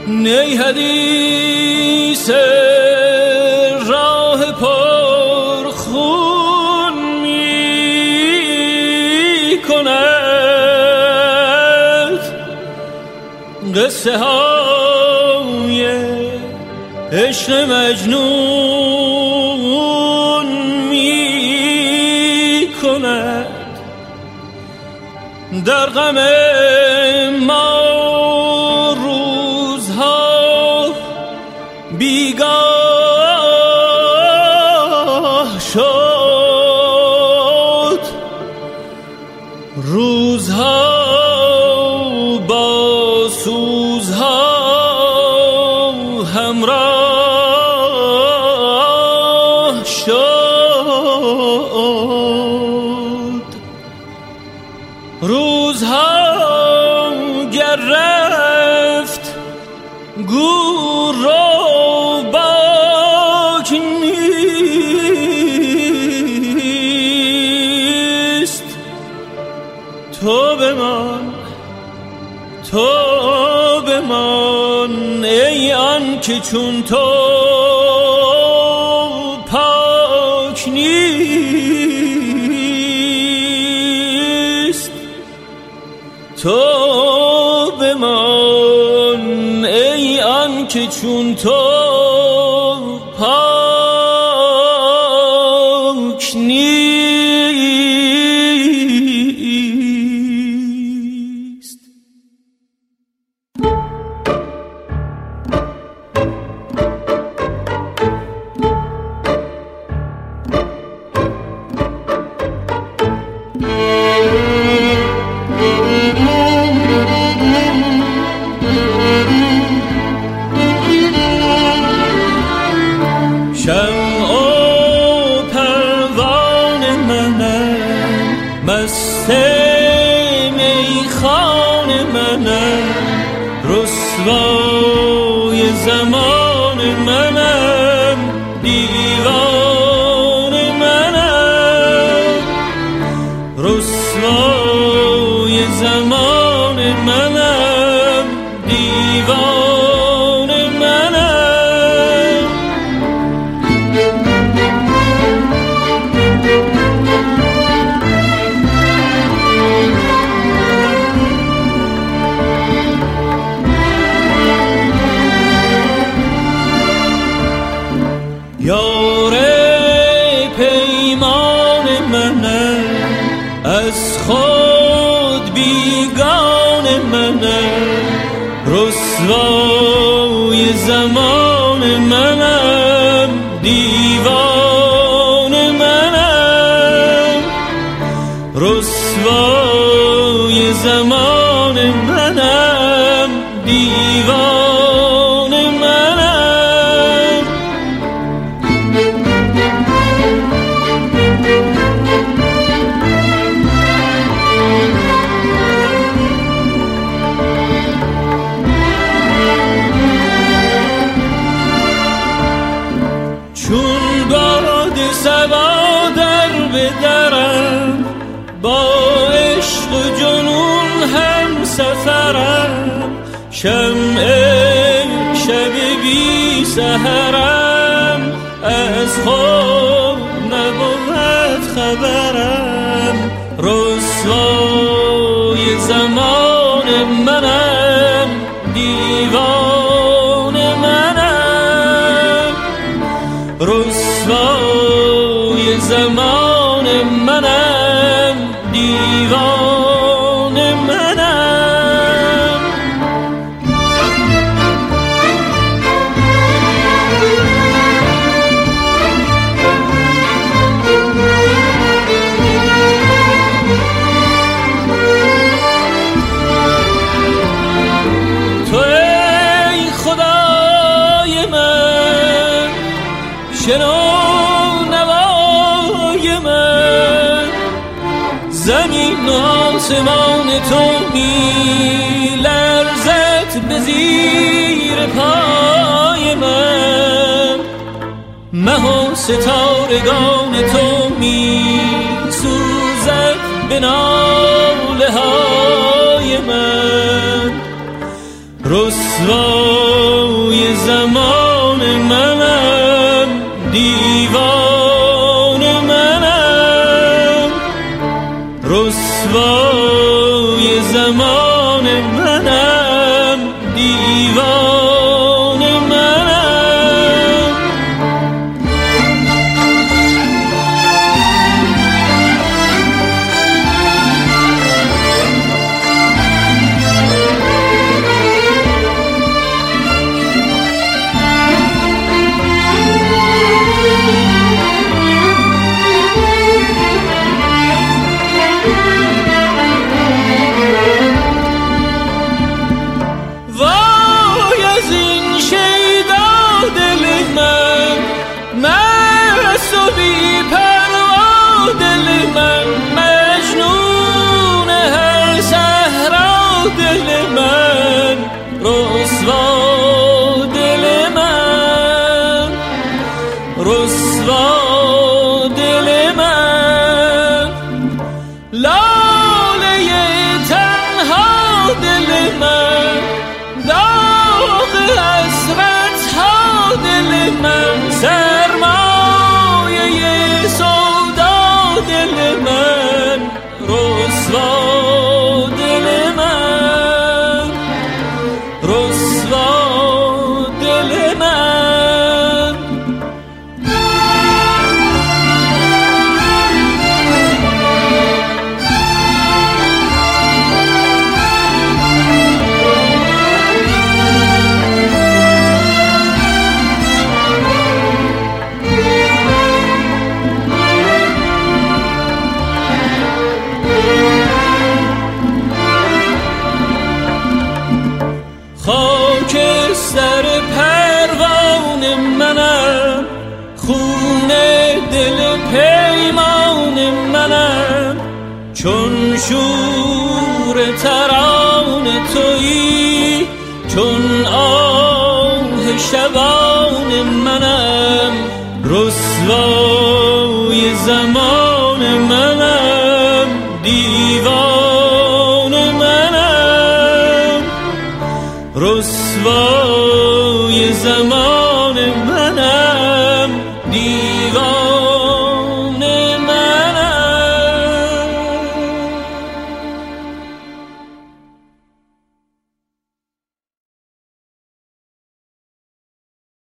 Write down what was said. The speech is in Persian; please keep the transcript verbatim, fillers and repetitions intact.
نی حدیث راه پر خون می کند، قصه های عشق مجنون می کند. در غم ما روزها بیگاه شد، روزها با سوزها همراه شد. روزها گر رفت گور رو باک نیست، تو بمان تو بمان ای آن که چون تو پاک نیست. تو بمان ای آن که چون تو پاک نیست. شمع و پروانه منم، مست میخانه منم، رسوای زمان منم، دیوانه منم، رسوای زمان منم، دیوانه منم. یار پیمان منم، از خود بیگانه منم، رسوای زمان منم، دیوانه منم، رسوای زمان منم، دیوانه منم. چون باد صبا در بدرم، با عشق و جنون هم سفرم، شمع شب بی سحرم، از خود نبود خبرم، رسوای زمان منم، دیوانه منم، رسوای زمان منم، دیوانه منم. تو ای خدای من، شنو نوای من، زمین و آسمان تو می لرزد به زیر پای من، مه و ستارگان تو می سوزد به ناله های من، رسوا رسوای زمان منم، دیوان منم، رسوای زمان منم، دیوان منم. خاکستر پروان منم، خون دل پیمان منم، چون شور تران تویی، چون آه شبان منم، رسوای زمان منم، دیوان منم، رسوای زمان منم، دیوان